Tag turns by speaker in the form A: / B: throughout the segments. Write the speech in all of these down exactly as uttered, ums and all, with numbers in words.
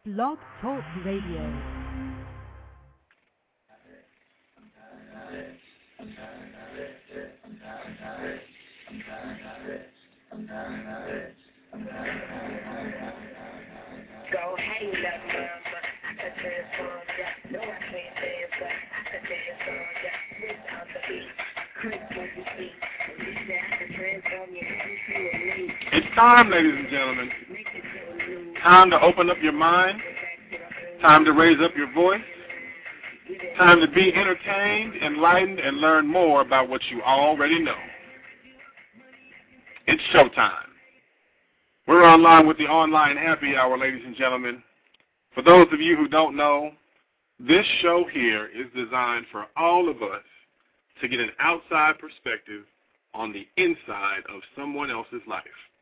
A: Blog Talk Radio.
B: Go hang that mother. I can transform that. No, I can't dance, but I can transform that. Without the beat, creep what you see. At least I can transform you into a me.
C: It's time, ladies and gentlemen. Time to open up your mind. Time to raise up your voice. Time to be entertained, enlightened, and learn more about what you already know. It's showtime. We're online with the online happy hour, ladies and gentlemen. For those of you who don't know, this show here is designed for all of us to get an outside perspective on the inside of someone else's life.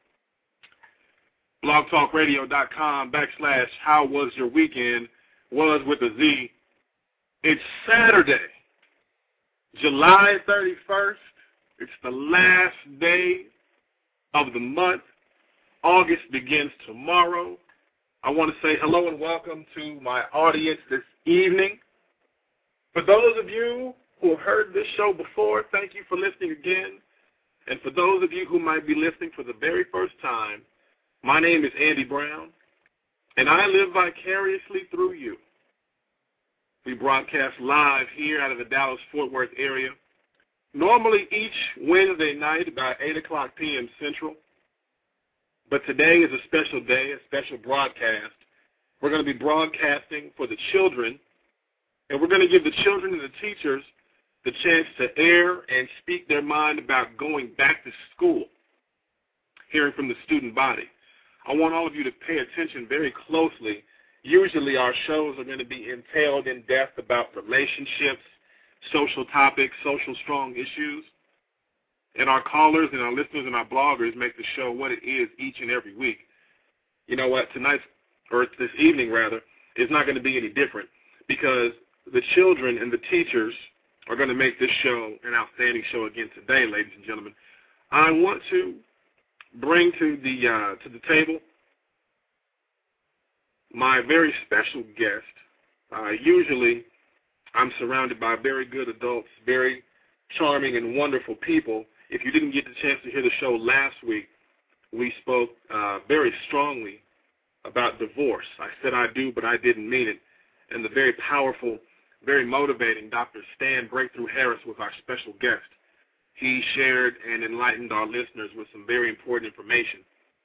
C: blogtalkradio.com backslash how was your weekend, was with a Z. It's Saturday, July thirty-first. It's the last day of the month. August begins tomorrow. I want to say hello and welcome to my audience this evening. For those of you who have heard this show before, thank you for listening again. And for those of you who might be listening for the very first time, my name is Andy Brown, and I live vicariously through you. We broadcast live here out of the Dallas-Fort Worth area, normally each Wednesday night about eight o'clock p.m. Central. But today is a special day, a special broadcast. We're going to be broadcasting for the children, and we're going to give the children and the teachers the chance to air and speak their mind about going back to school, hearing from the student body. I want all of you to pay attention very closely. Usually our shows are going to be entailed in depth about relationships, social topics, social strong issues. And our callers and our listeners and our bloggers make the show what it is each and every week. You know what? Tonight, or this evening rather, is not going to be any different because the children and the teachers are going to make this show an outstanding show again today, ladies and gentlemen. I want to bring to the uh, to the table my very special guest. Uh, usually, I'm surrounded by very good adults, very charming and wonderful people. If you didn't get the chance to hear the show last week, we spoke uh, very strongly about divorce. I said I do, but I didn't mean it. And the very powerful, very motivating Doctor Stan Breakthrough Harris was our special guest. He shared and enlightened our listeners with some very important information.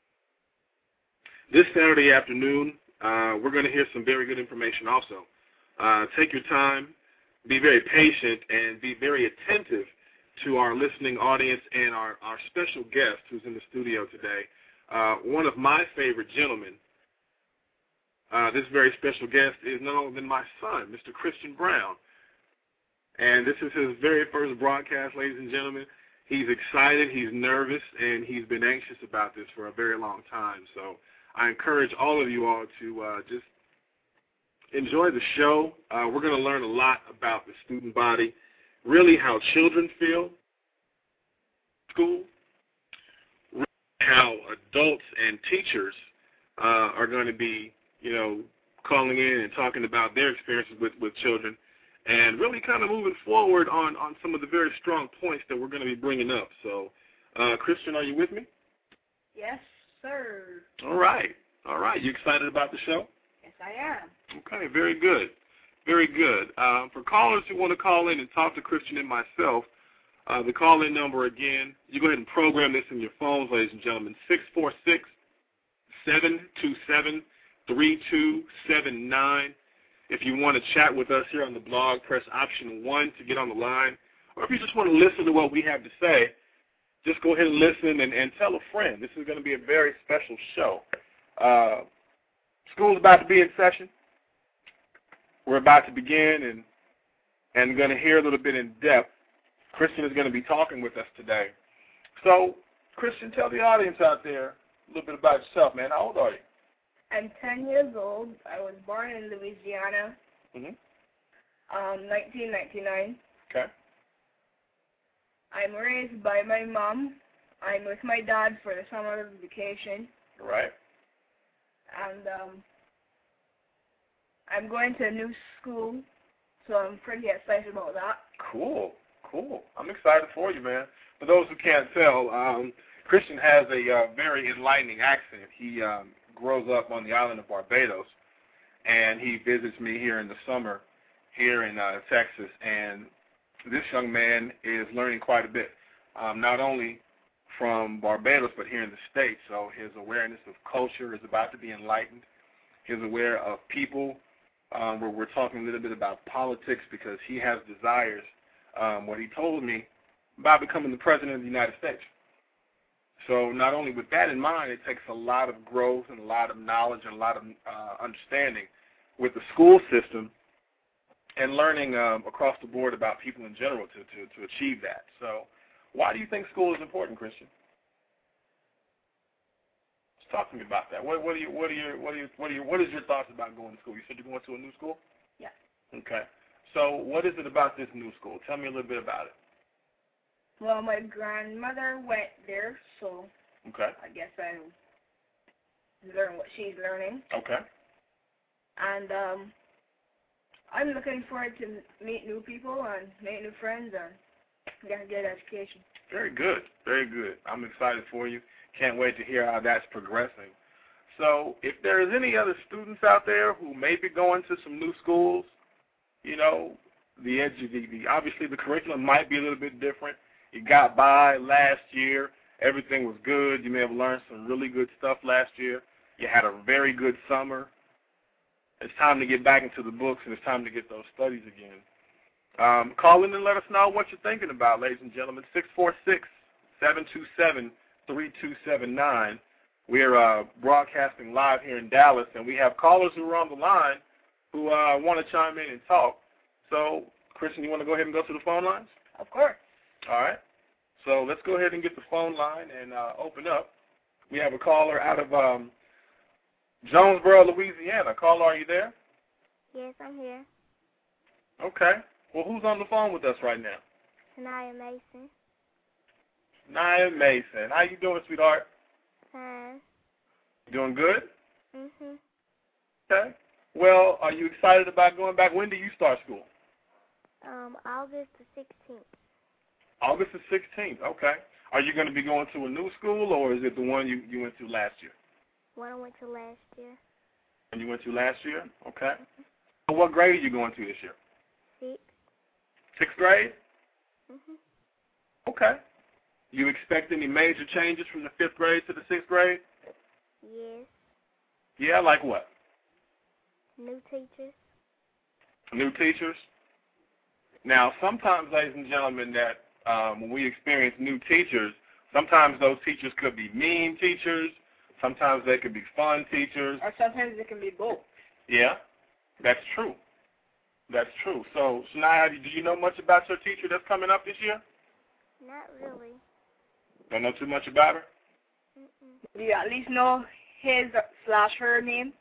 C: This Saturday afternoon, uh, we're going to hear some very good information also. Uh, take your time, be very patient, and be very attentive to our listening audience and our, our special guest who's in the studio today. Uh, one of my favorite gentlemen, uh, this very special guest is none other than my son, Mister Christian Brown. And this is his very first broadcast, ladies and gentlemen. He's excited, he's nervous, and he's been anxious about this for a very long time. So I encourage all of you all to uh, just enjoy the show. Uh, we're going to learn a lot about the student body, really how children feel in school, really how adults and teachers uh, are going to be, you know, calling in and talking about their experiences with, with children, and really kind of moving forward on, on some of the very strong points that we're going to be bringing up. So, uh, Christian, are you with me?
B: Yes, sir.
C: All right. All right. You excited about the show?
B: Yes, I am.
C: Okay, very good. Very good. Uh, for callers who want to call in and talk to Christian and myself, uh, the call-in number again, you go ahead and program this in your phones, ladies and gentlemen, six four six, seven two seven, three two seven nine. If you want to chat with us here on the blog, press option one to get on the line. Or if you just want to listen to what we have to say, just go ahead and listen and, and tell a friend. This is going to be a very special show. Uh, school's about to be in session. We're about to begin and and going to hear a little bit in depth. Christian is going to be talking with us today. So, Christian, tell the audience out there a little bit about yourself, man. How old are you?
B: I'm ten years old. I was born in Louisiana,
C: Mm-hmm.
B: um, nineteen ninety-nine.
C: Okay.
B: I'm raised by my mom. I'm with my dad for the summer vacation.
C: All right.
B: And um, I'm going to a new school, so I'm pretty excited about that.
C: Cool, cool. I'm excited for you, man. For those who can't tell, um, Christian has a uh, very enlightening accent. He um, grows up on the island of Barbados, and he visits me here in the summer here in uh, Texas, and this young man is learning quite a bit, um, not only from Barbados but here in the States. So his awareness of culture is about to be enlightened. He's aware of people, um, where we're talking a little bit about politics because he has desires, um, what he told me, about becoming the President of the United States. So not only with that in mind, it takes a lot of growth and a lot of knowledge and a lot of uh, understanding with the school system and learning um, across the board about people in general to, to, to achieve that. So why do you think school is important, Christian? Just talk to me about that. What, what, are you, what, are your, what, are your, what, are your, what is your thoughts about going to school? You said you're going to a new school?
B: Yeah.
C: Okay. So what is it about this new school? Tell me a little bit about it.
B: Well, my grandmother went there, so
C: Okay.
B: I guess I learn what she's learning.
C: Okay.
B: And um, I'm looking forward to meet new people and make new friends and get a good education.
C: Very good. Very good. I'm excited for you. Can't wait to hear how that's progressing. So if there is any other students out there who may be going to some new schools, you know, the, edu- the, the obviously the curriculum might be a little bit different. You got by last year. Everything was good. You may have learned some really good stuff last year. You had a very good summer. It's time to get back into the books, and it's time to get those studies again. Um, call in and let us know what you're thinking about, ladies and gentlemen. six four six, seven two seven, three two seven nine. We're uh, broadcasting live here in Dallas, and we have callers who are on the line who uh, want to chime in and talk. So, Christian, you want to go ahead and go to the phone lines?
B: Of course.
C: All right. So let's go ahead and get the phone line and uh, open up. We have a caller out of um, Jonesboro, Louisiana. Caller, are you there?
A: Yes, I'm here.
C: Okay. Well, who's on the phone with us right now?
A: Sanaya Mason.
C: Nia Mason. How you doing, sweetheart?
A: Fine.
C: Doing good?
A: Mhm.
C: Okay. Well, are you excited about going back? When do you start school?
A: Um, August the sixteenth.
C: August the sixteenth. Okay. Are you going to be going to a new school, or is it the one you, you went to last year?
A: One I went to last year.
C: And you went to last year? Okay. So what grade are you going to this year?
A: Six.
C: Sixth grade?
A: Mhm.
C: Okay. You expect any major changes from the fifth grade to the sixth grade?
A: Yes.
C: Yeah, like what?
A: New teachers.
C: New teachers? Now, sometimes, ladies and gentlemen, that um, when we experience new teachers, sometimes those teachers could be mean teachers. Sometimes they could be fun teachers.
B: Or sometimes it can be both.
C: Yeah, that's true. That's true. So, Shania, do you know much about your teacher that's coming up this year?
A: Not really.
C: Don't know too much about her?
A: Mm-mm.
B: Do you at least know his slash her name?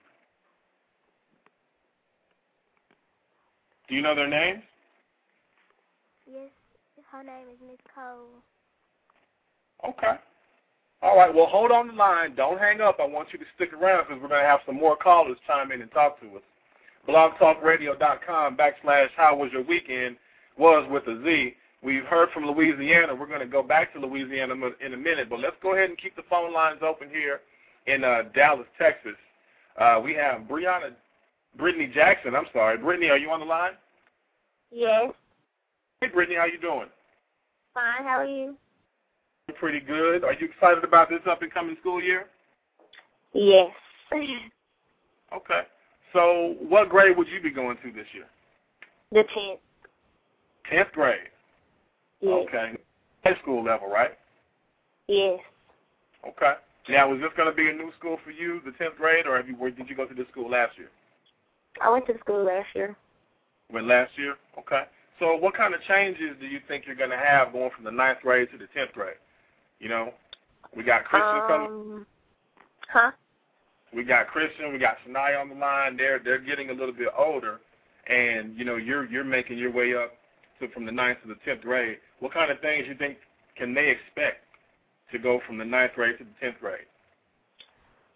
C: Do you know their names?
A: Yes, her name is Miss Cole.
C: Okay. All right, well, hold on the line. Don't hang up. I want you to stick around because we're going to have some more callers chime in and talk to us. blogtalkradio.com backslash how was your weekend was with a Z. We've heard from Louisiana. We're going to go back to Louisiana in a minute, but let's go ahead and keep the phone lines open here in uh, Dallas, Texas. Uh, we have Brianna, Brittany Jackson. I'm sorry. Brittany, are you on the line?
A: Yes.
C: Hey, Brittany, how you doing?
A: Fine, how are you?
C: Pretty good. Are you excited about this up-and-coming school year?
A: Yes.
C: Okay. So what grade would you be going to this year?
A: The tenth.
C: tenth grade?
A: Yes.
C: Okay. High school level, right?
A: Yes.
C: Okay. Now, is this going to be a new school for you, the tenth grade, or have you, or did you go to this school last year?
A: I went to school last year.
C: Went last year? Okay. So what kind of changes do you think you're going to have going from the ninth grade to the tenth grade? You know, we got Christian
A: um,
C: coming.
A: Huh?
C: We got Christian. We got Shania on the line. They're they're getting a little bit older, and you know you're you're making your way up to from the ninth to the tenth grade. What kind of things you think can they expect to go from the ninth grade to the tenth grade?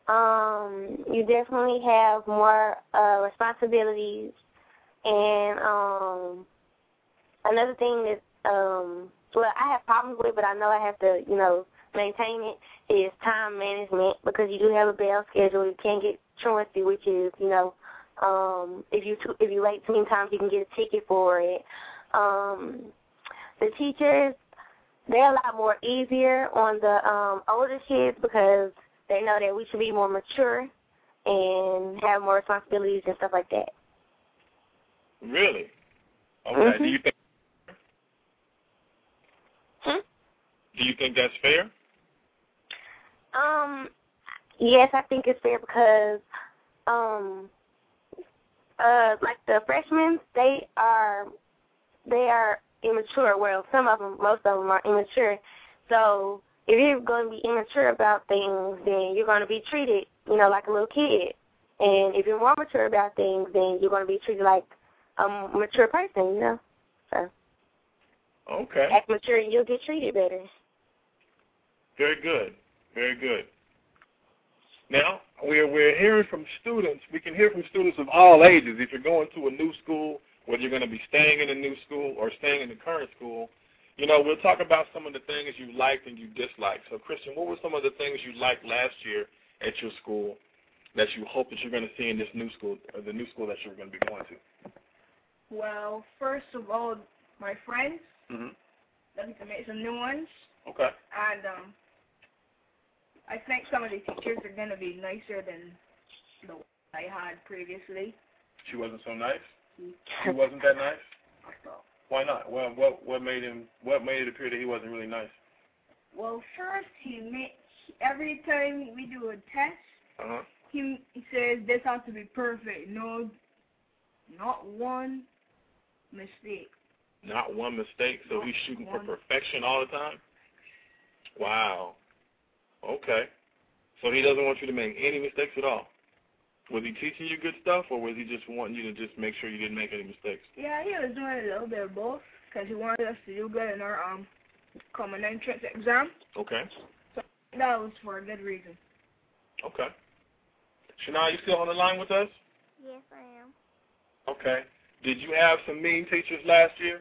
D: Um, you definitely have more uh, responsibilities, and um, another thing that um, well, I have problems with, but I know I have to, you know, maintain it, is time management, because you do have a bell schedule. You can't get truancy, which is, you know, um, if you if you late too many times, you can get a ticket for it. Um, the teachers, they're a lot more easier on the um, older kids because they know that we should be more mature and have more responsibilities and stuff like that.
C: Really? Okay.
D: Mm-hmm.
C: Do you think?
D: Hmm?
C: Do you think that's fair?
D: Um, yes, I think it's fair because, um, uh, like the freshmen, they are, they are immature. Well, some of them, most of them are immature. So if you're going to be immature about things, then you're going to be treated, you know, like a little kid. And if you're more mature about things, then you're going to be treated like a mature person, you know. So
C: okay.
D: act mature and you'll get treated better.
C: Very good. Very good. Now, we're, we're hearing from students. We can hear from students of all ages. If you're going to a new school, whether you're going to be staying in a new school or staying in the current school, you know, we'll talk about some of the things you liked and you disliked. So, Christian, what were some of the things you liked last year at your school that you hope that you're going to see in this new school, or the new school that you're going to be going to?
E: Well, first of all, my friends.
C: Mm-hmm.
E: Looking to make some new ones.
C: Okay.
E: And um, I think some of the teachers are going to be nicer than the ones I had previously.
C: She wasn't so nice? He wasn't that nice? Why not? Well, what what made him? What made it appear that he wasn't really nice?
E: Well, first he made every time we do a test,
C: uh-huh.
E: he he says this has to be perfect. No, not one mistake.
C: Not one mistake. So
E: Not
C: he's shooting
E: one.
C: for perfection all the time. Wow. Okay. So he doesn't want you to make any mistakes at all. Was he teaching you good stuff, or was he just wanting you to just make sure you didn't make any mistakes?
E: Yeah, he was doing a little bit of both because he wanted us to do good in our um common entrance exam.
C: Okay.
E: So that was for a good reason.
C: Okay. Shania, you still on the line with us?
A: Yes, I am.
C: Okay. Did you have some mean teachers last year?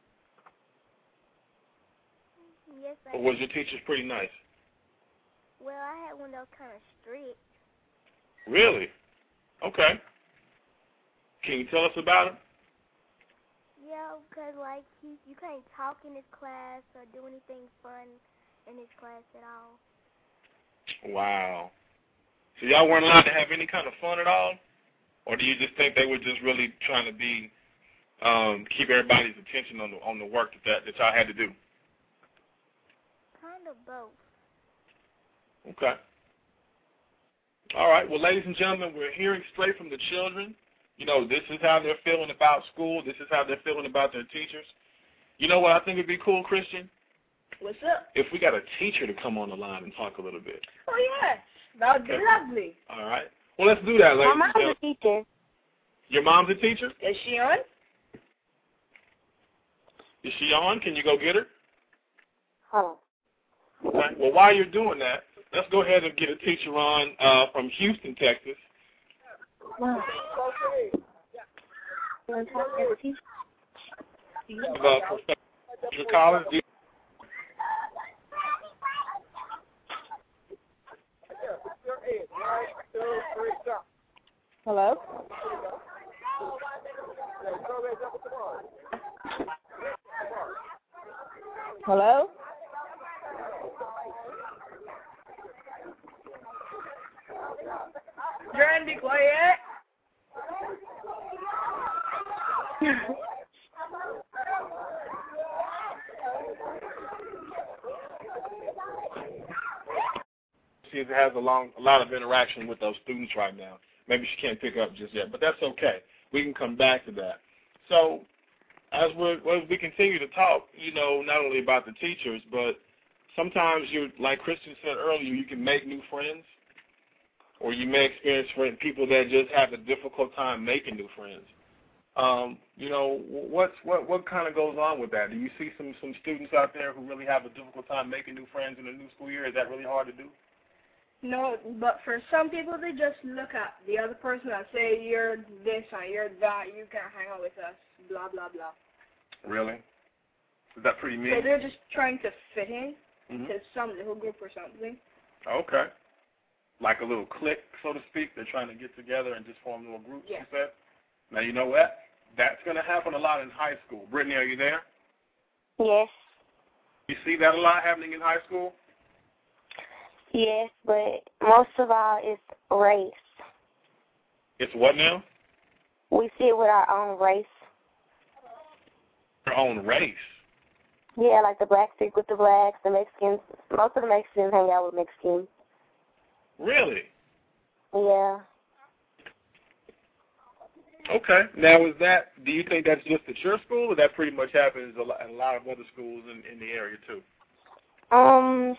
A: Yes, I
C: Or was your teachers pretty nice?
A: Well, I had one that was kind of strict.
C: Really? Okay. Can you tell us about him?
A: Yeah, because, like, he, you can't talk in his class or do anything fun in his class at all.
C: Wow. So y'all weren't allowed to have any kind of fun at all? Or do you just think they were just really trying to be, um, keep everybody's attention on the on the work that, that, that y'all had to do?
A: Kind of both.
C: Okay. All right. Well, ladies and gentlemen, we're hearing straight from the children. You know, this is how they're feeling about school. This is how they're feeling about their teachers. You know what I think would be cool, Christian?
E: What's up?
C: If we got a teacher to come on the line and talk a little bit.
E: Oh, yes. That would be
C: Okay.
E: lovely.
C: All right. Well, let's do that, ladies
D: My
C: and
D: mom's
C: gentlemen.
D: a teacher.
C: Your mom's a teacher?
E: Is she on?
C: Is she on? Can you go get her?
D: Hold on.
C: Okay. Well, while you're doing that, let's go ahead and get a teacher on uh, from Houston, Texas.
D: Wow. You want to talk to the teacher?
C: Uh, Professor Collins. Do you-
E: Hello? Hello? Jordan, be quiet.
C: She has a long, a lot of interaction with those students right now. Maybe she can't pick up just yet, but that's okay. We can come back to that. So, as we as we continue to talk, you know, not only about the teachers, but sometimes you, like Christian said earlier, you can make new friends, or you may experience friend, people that just have a difficult time making new friends. Um, you know, what's what what kind of goes on with that? Do you see some some students out there who really have a difficult time making new friends in the new school year? Is that really hard to do?
E: No, but for some people, they just look at the other person and say, you're this and you're that, you can't hang out with us, blah, blah, blah.
C: Really? Is that pretty mean?
E: So they're just trying to fit in
C: mm-hmm.
E: to some little group or something.
C: Okay. Like a little clique, so to speak. They're trying to get together and just form little groups,
E: yeah.
C: you said? Now, you know what? That's going to happen a lot in high school. Brittany, are you there?
D: Yes.
C: You see that a lot happening in high school?
D: Yes, but most of all, it's race.
C: It's what now?
D: We see it with our own race.
C: Your own race?
D: Yeah, like the blacks stick with the blacks, the Mexicans. Most of the Mexicans hang out with Mexicans.
C: Really?
D: Yeah.
C: Okay. Now, is that, do you think that's just at your school, or that pretty much happens a lot, in a lot of other schools in, in the area, too?
D: Um,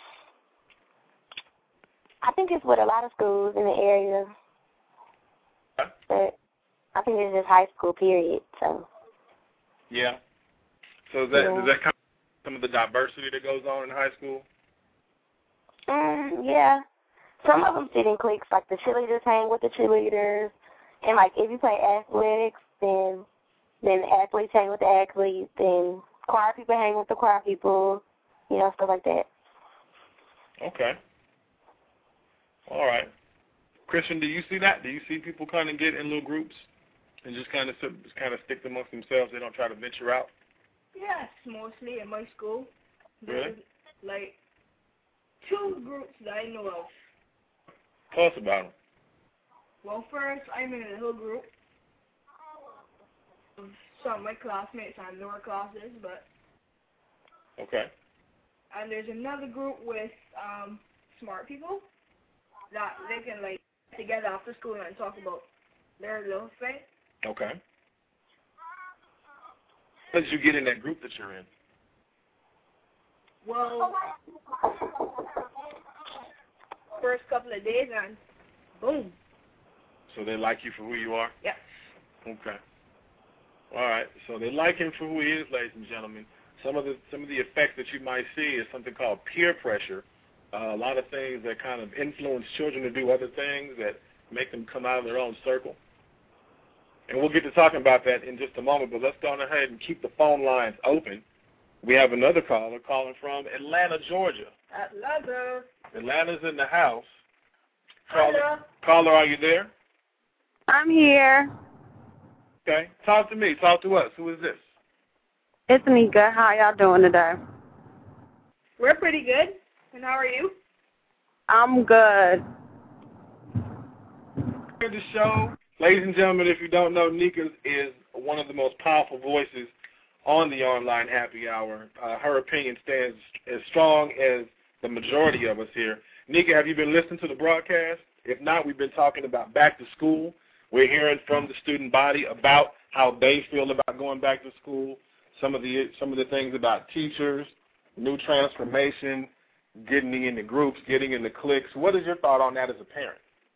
D: I think it's with a lot of schools in the area.
C: Huh?
D: But I think it's just high school, period, so.
C: Yeah. So is that,
D: yeah.
C: does that come with some of the diversity that goes on in high school?
D: Um, yeah. Some of them sit in cliques, like the cheerleaders hang with the cheerleaders. And, like, if you play athletics, then then the athletes hang with the athletes, then choir people hang with the choir people, you know, stuff like that.
C: Okay. All right. Christian, do you see that? Do you see people kind of get in little groups and just kind of just kind of stick amongst themselves? They don't try to venture out?
E: Yes, mostly in my school.
C: Really?
E: There's, like, two groups that I know of.
C: Tell us about them.
E: Well, first, I'm in a little group of some of my classmates and lower classes, but...
C: Okay.
E: And there's another group with um, smart people that they can, like, get together after school and talk about their little thing.
C: Okay. How did you get in that group that you're in?
E: Well, first couple of days and boom.
C: So they like you for who you are?
E: Yes.
C: Okay. All right. So they like him for who he is, ladies and gentlemen. Some of the some of the effects that you might see is something called peer pressure. Uh, a lot of things that kind of influence children to do other things that make them come out of their own circle. And we'll get to talking about that in just a moment, but let's go ahead and keep the phone lines open. We have another caller calling from Atlanta, Georgia.
E: Atlanta.
C: Atlanta's in the house.
E: Hello.
C: Caller, caller, are you there?
F: I'm here.
C: Okay. Talk to me. Talk to us. Who is this?
F: It's Nika. How y'all doing today?
E: We're pretty good. And how are you?
F: I'm good.
C: The show. Ladies and gentlemen, if you don't know, Nika is one of the most powerful voices on the online happy hour. Uh, her opinion stands as strong as the majority of us here. Nika, have you been listening to the broadcast? If not, we've been talking about back to school. We're hearing from the student body about how they feel about going back to school, some of the some of the things about teachers, new transformation, getting into groups, getting into cliques. What is your thought on that as a parent?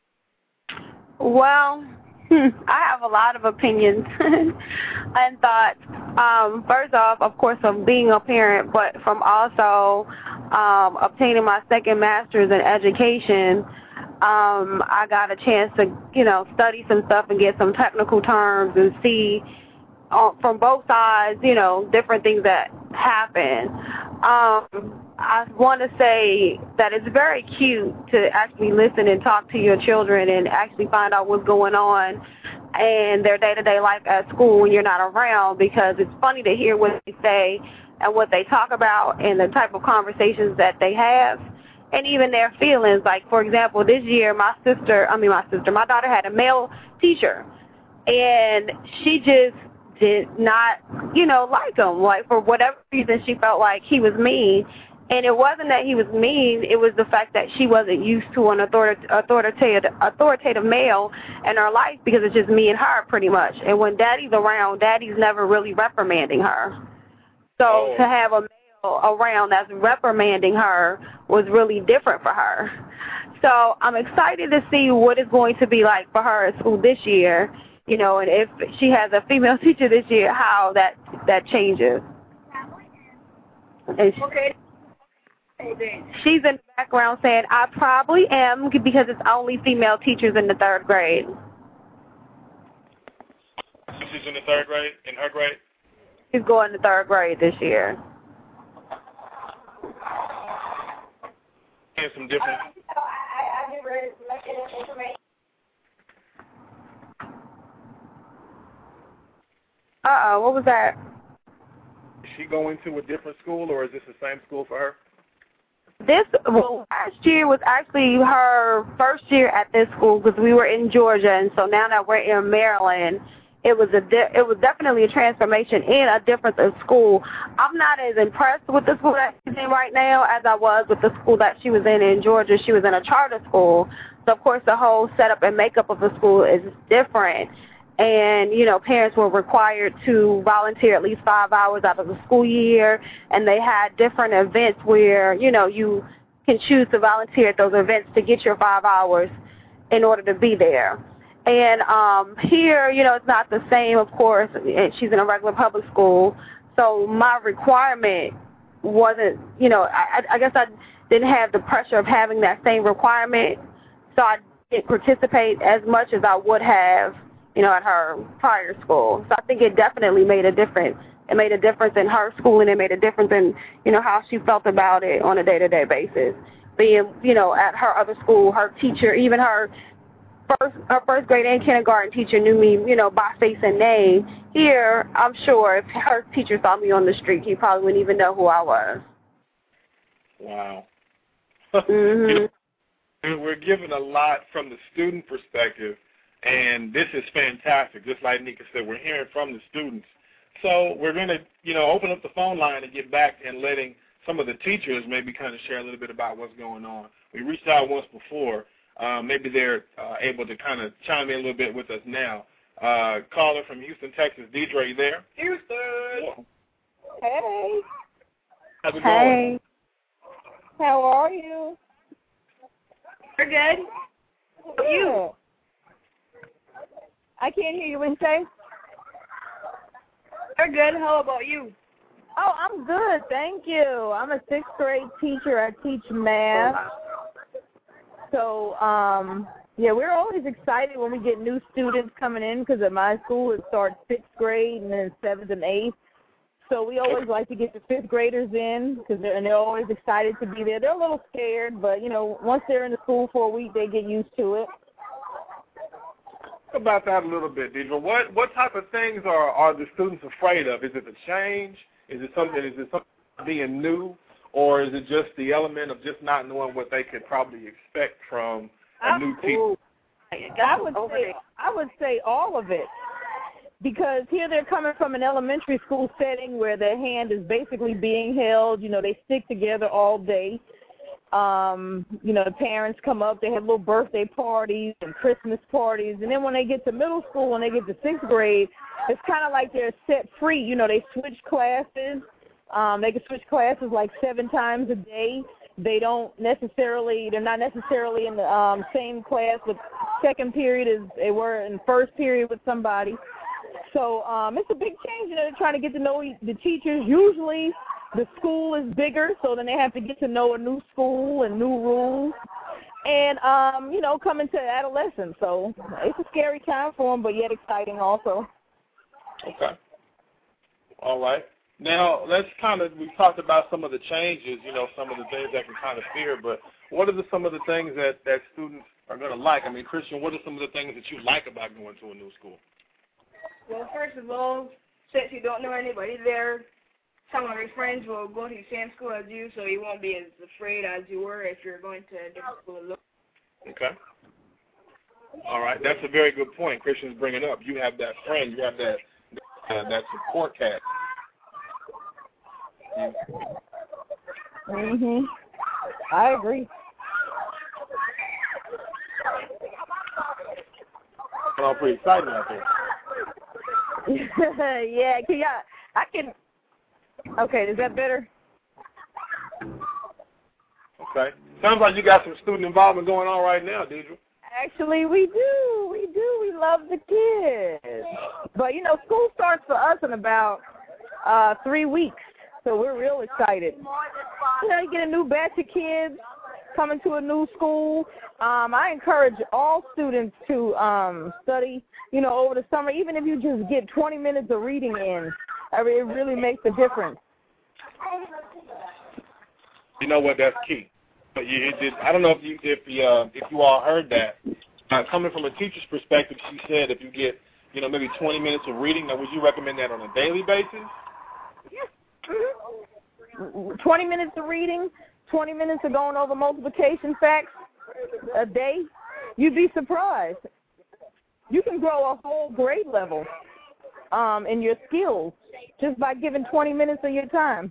F: Well, I have a lot of opinions and thoughts. Um, first off, of course, from being a parent, but from also um, obtaining my second master's in education. Um, I got a chance to, you know, study some stuff and get some technical terms and see uh, from both sides, you know, different things that happen. Um, I want to say that it's very cute to actually listen and talk to your children and actually find out what's going on in their day-to-day life at school when you're not around, because it's funny to hear what they say and what they talk about and the type of conversations that they have. And even their feelings. Like, for example, this year my sister, I mean my sister, my daughter had a male teacher, and she just did not, you know, like him. Like, for whatever reason, she felt like he was mean. And it wasn't that he was mean. It was the fact that she wasn't used to an authoritative, authoritative, authoritative male in her life, because it's just me and her pretty much. And when Daddy's around, Daddy's never really reprimanding her. So
C: oh.
F: to have a around that's reprimanding her was really different for her. So I'm excited to see what it's going to be like for her at school this year, you know, and if she has a female teacher this year, how that that changes. And she,
E: okay.
F: She's in the background saying, I probably am because it's only female teachers in the third grade.
C: She's in the third grade, in her grade?
F: She's going to third grade this year.
C: And some different...
D: I, I never left information.
F: Uh-oh, what was that?
C: Is she going to a different school, or is this the same school for her?
F: This, well, last year was actually her first year at this school because we were in Georgia, and so now that we're in Maryland, it was a de- it was definitely a transformation and a difference in school. I'm not as impressed with the school that she's in right now as I was with the school that she was in in Georgia. She was in a charter school, so of course the whole setup and makeup of the school is different. And, you know, parents were required to volunteer at least five hours out of the school year, and they had different events where, you know, you can choose to volunteer at those events to get your five hours in order to be there. And um, here, you know, it's not the same, of course, and she's in a regular public school, so my requirement wasn't, you know, I, I guess I didn't have the pressure of having that same requirement, so I didn't participate as much as I would have, you know, at her prior school. So I think it definitely made a difference. It made a difference in her school, and it made a difference in, you know, how she felt about it on a day-to-day basis. Being, you know, at her other school, her teacher, even her first, her first grade and kindergarten teacher knew me, you know, by face and name. Here, I'm sure if her teacher saw me on the street, he probably wouldn't even know who I was.
C: Wow.
F: Mm-hmm.
C: You know, we're given a lot from the student perspective, and this is fantastic. Just like Nika said, we're hearing from the students. So we're going to, you know, open up the phone line and get back and letting some of the teachers maybe kind of share a little bit about what's going on. We reached out once before. Uh, maybe they're uh, able to kind of chime in a little bit with us now. Uh, caller from Houston, Texas. Deidre, are you there?
E: Houston!
G: Hey.
C: How's it
F: Hey.
C: going?
G: How are you?
E: We're good. How are you?
G: I can't hear you. What you say?
E: We're good. How about you?
G: Oh, I'm good. Thank you. I'm a sixth grade teacher. I teach math. So, um, yeah, we're always excited when we get new students coming in because at my school it starts sixth grade and then seventh and eighth. So we always like to get the fifth graders in because they're, and they're always excited to be there. They're a little scared, but, you know, once they're in the school for a week, they get used to it.
C: About that a little bit, Deidre. What what type of things are, are the students afraid of? Is it the change? Is it something? Is it something being new, or is it just the element of just not knowing what they could probably expect from a
G: I,
C: new teacher?
G: I would say I would say all of it, because here they're coming from an elementary school setting where their hand is basically being held. You know, they stick together all day. Um, you know, the parents come up, they have little birthday parties and Christmas parties, and then when they get to middle school, when they get to sixth grade, it's kind of like they're set free. You know, they switch classes. Um, they can switch classes like seven times a day. They don't necessarily, they're not necessarily in the um, same class with second period as they were in first period with somebody. So um, it's a big change. You know, they're trying to get to know the teachers. Usually the school is bigger, so then they have to get to know a new school and new rules. And, um, you know, coming to adolescence. So it's a scary time for them, but yet exciting also.
C: Okay. All right. Now, let's kind of, we've talked about some of the changes, you know, some of the things that can kind of fear, but what are the, some of the things that, that students are going to like? I mean, Christian, what are some of the things that you like about going to a new school?
E: Well, first of all, since you don't know anybody there, some of your friends will go to the same school as you, so you won't be as afraid as you were if you're going to a different school alone.
C: Okay. All right. That's a very good point Christian's bringing up. You have that friend. You have that uh, that support cat.
G: Mhm. I agree.
C: It's all pretty exciting out there.
G: Yeah, can y'all, I can. Okay, is that better?
C: Okay. Sounds like you got some student involvement going on right now, Deidre.
G: Actually, we do. We do. We love the kids. But, you know, school starts for us in about uh, three weeks. so we're real excited. You know, you get a new batch of kids coming to a new school. Um, I encourage all students to um, study, you know, over the summer, even if you just get twenty minutes of reading in. I mean, it really makes a difference.
C: You know what? That's key. But you, it did, I don't know if you if you, uh, if you all heard that. Uh, coming from a teacher's perspective, she said if you get, you know, maybe twenty minutes of reading, now would you recommend that on a daily basis?
G: Yeah. Mm-hmm. twenty minutes of reading, twenty minutes of going over multiplication facts a day, you'd be surprised. You can grow a whole grade level um, in your skills just by giving twenty minutes of your time.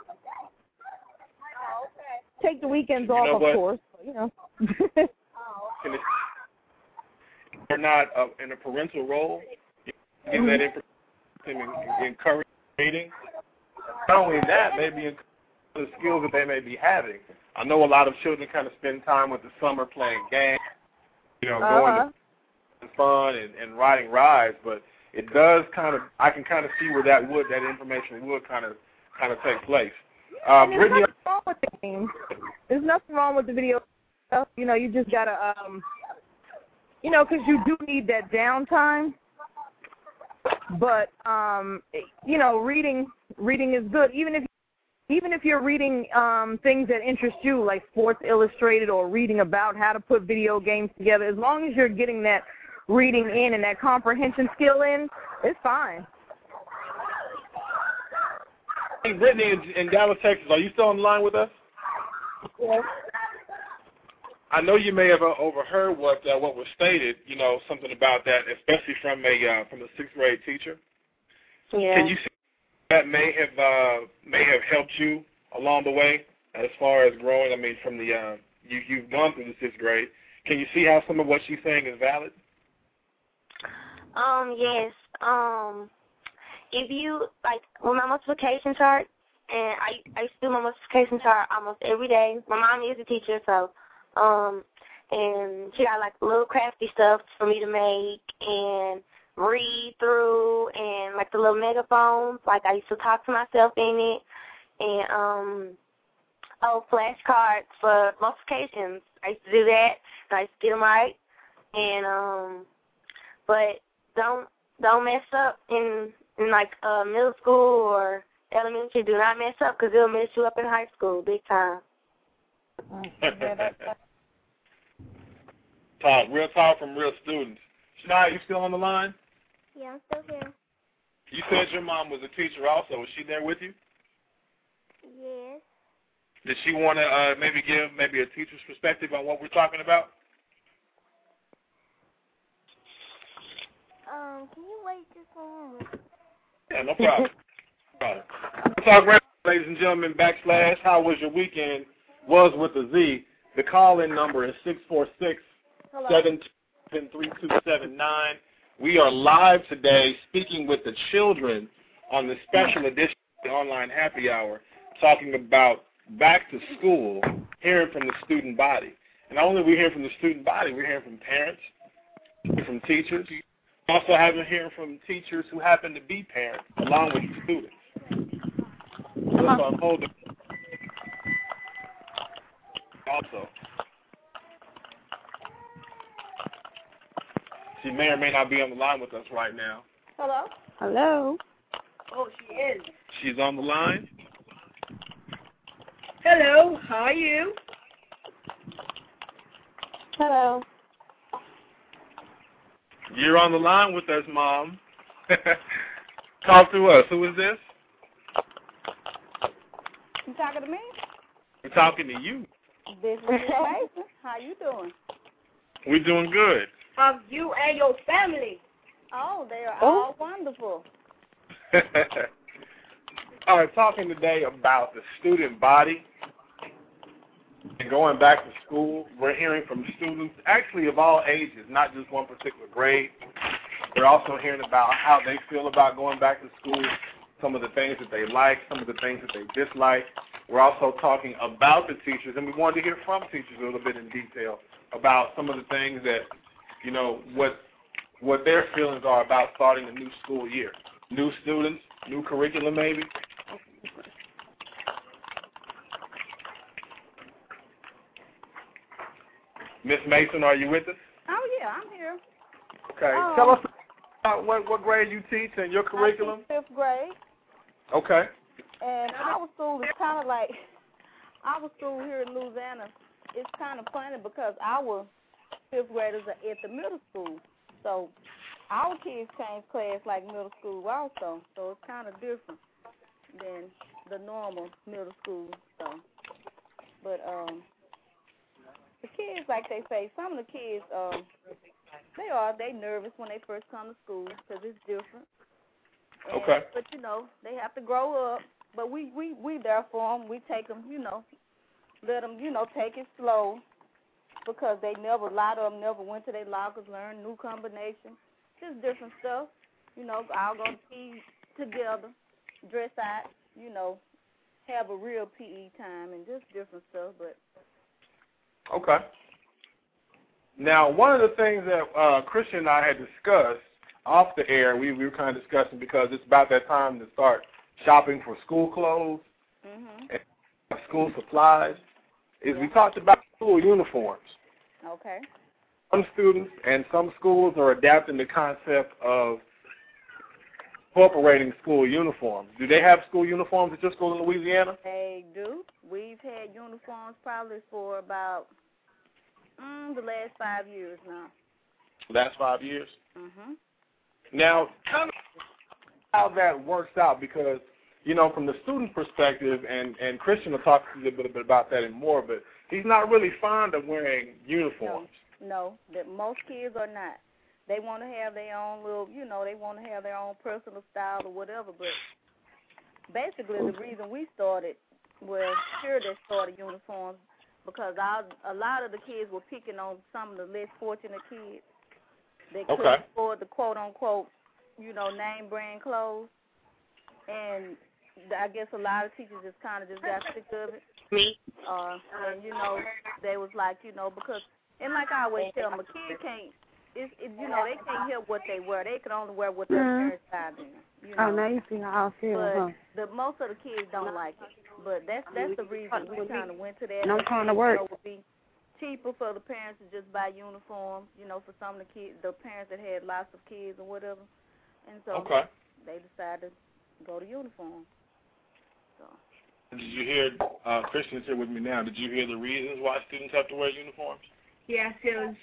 G: Take the weekends
C: you
G: off,
C: know
G: of
C: what?
G: course. You know.
C: Can it, they're not uh, in a parental role, give
G: Mm-hmm.
C: that information and encourage reading. Not only that, maybe the skills that they may be having. I know a lot of children kind of spend time with the summer playing games, you know, going
G: Uh-huh.
C: to fun and, and riding rides, but it does kind of, I can kind of see where that would, that information would kind of, kind of take place. Uh,
G: There's
C: Brittany,
G: nothing wrong with the game. There's nothing wrong with the video stuff. You know, you just gotta, um, you know, because you do need that downtime. But um, you know, reading reading is good. Even if even if you're reading um, things that interest you, like Sports Illustrated, or reading about how to put video games together, as long as you're getting that reading in and that comprehension skill in, it's fine.
C: Hey, Brittany in, in Dallas, Texas, are you still on the line with us?
G: Yes.
C: I know you may have uh, overheard what uh, what was stated. You know, something about that, especially from a uh, from a sixth grade teacher.
D: Yeah.
C: Can you see that may have uh, may have helped you along the way as far as growing? I mean, from the uh, you you've gone through the sixth grade. Can you see how some of what she's saying is valid?
D: Um, yes. Um, if you, like, with my multiplication chart, and I, I used to do my multiplication chart almost every day. My mom is a teacher, so, um, and she got, like, little crafty stuff for me to make and read through, and, like, the little megaphones. Like, I used to talk to myself in it, and, um, oh, flashcards for multiplications. I used to do that, and I used to get them right, and, um, but don't, don't mess up in, in like, uh, middle school or elementary. Do not mess up, because it'll mess you up in high school big time.
C: Talk, real talk from real students. Shania, you still on the line?
A: Yeah, I'm still here.
C: You said your mom was a teacher also. Was she there with you?
A: Yes.
C: Did she want to uh, maybe give maybe a teacher's perspective on what we're talking about?
A: Um, can you wait just a moment?
C: Yeah, no problem. no problem. Let's talk right, ladies and gentlemen, backslash, how was your weekend? Was with a Z. The call-in number is six four six, seven two seven, three two seven nine. We are live today speaking with the children on the special edition of the Online Happy Hour, talking about back to school, hearing from the student body. And not only are we hearing from the student body, we're hearing from parents, from teachers, also having hearing from teachers who happen to be parents, along with the students. So on hold. Also, she may or may not be on the line with us right now.
E: Hello?
F: Hello.
E: Oh, she is.
C: She's on the line.
E: Hello, how are you?
D: Hello.
C: You're on the line with us, Mom. Talk to us. Who is this?
H: You talking to me?
C: We're talking to you.
H: This is Miss Mason. How you doing?
C: We're doing good.
E: Of you and your family.
H: Oh, they are all wonderful.
C: All right, talking today about the student body and going back to school. We're hearing from students, actually of all ages, not just one particular grade. We're also hearing about how they feel about going back to school, some of the things that they like, some of the things that they dislike. We're also talking about the teachers, and we wanted to hear from teachers a little bit in detail about some of the things that, you know, what what their feelings are about starting a new school year. New students, new curriculum maybe. Miss Mason, are you with us?
H: Oh, yeah, I'm here.
C: Okay.
H: Um,
C: Tell us about what, what grade you teach and your curriculum.
H: I teach fifth grade.
C: Okay.
H: And our school is kind of like, our school here in Louisiana, it's kind of funny because our fifth graders are at the middle school. So our kids change class like middle school also. So it's kind of different than the normal middle school. So, but um, the kids, like they say, some of the kids, um, they are, they nervous when they first come to school because it's different. And,
C: okay.
H: But, you know, they have to grow up. But we, we, we there for them. We take them, you know, let them, you know, take it slow because they never, a lot of them never went to their lockers, learned new combinations, just different stuff. You know, I'll go to P E together, dress out, you know, have a real P E time and just different stuff. But
C: okay. Now, one of the things that uh, Christian and I had discussed off the air, we, we were kind of discussing because it's about that time to start shopping for school clothes
H: mm-hmm.
C: and school supplies, is
H: yeah.
C: we talked about school uniforms.
H: Okay.
C: Some students and some schools are adapting the concept of incorporating school uniforms. Do they have school uniforms at your school in Louisiana?
H: They do. We've had uniforms probably for about mm, the last five years now.
C: Last five years?
H: Mm-hmm.
C: Now, kind of how that works out because, you know, from the student perspective, and, and Christian will talk a little bit about that and more, but he's not really fond of wearing uniforms.
H: No, no, that most kids are not. They want to have their own little, you know, they want to have their own personal style or whatever, but basically the reason we started was here they started uniforms because our, a lot of the kids were picking on some of the less fortunate kids. They couldn't
C: okay.
H: afford the quote-unquote, you know, name brand clothes. And I guess a lot of teachers just kind of just got sick of it.
D: Me.
H: Uh, and, you know, they was like, you know, because, and like I always tell them, a kid can't, it's, it, you know, they can't help what they wear. They can only wear what their
F: Mm-hmm.
H: parents buy them. You know?
F: Oh, now you see how I feel,
H: But
F: huh?
H: the, most of the kids don't like it. But that's that's the reason we kind of went to that.
F: And I'm trying to work.
H: You know, it would be cheaper for the parents to just buy uniforms, you know, for some of the kids, the parents that had lots of kids or whatever. And so
C: okay.
H: they decided to go to uniform. So.
C: Did you hear, uh, Christian's here with me now, did you hear the reasons why students have to wear uniforms?
E: Yes, it was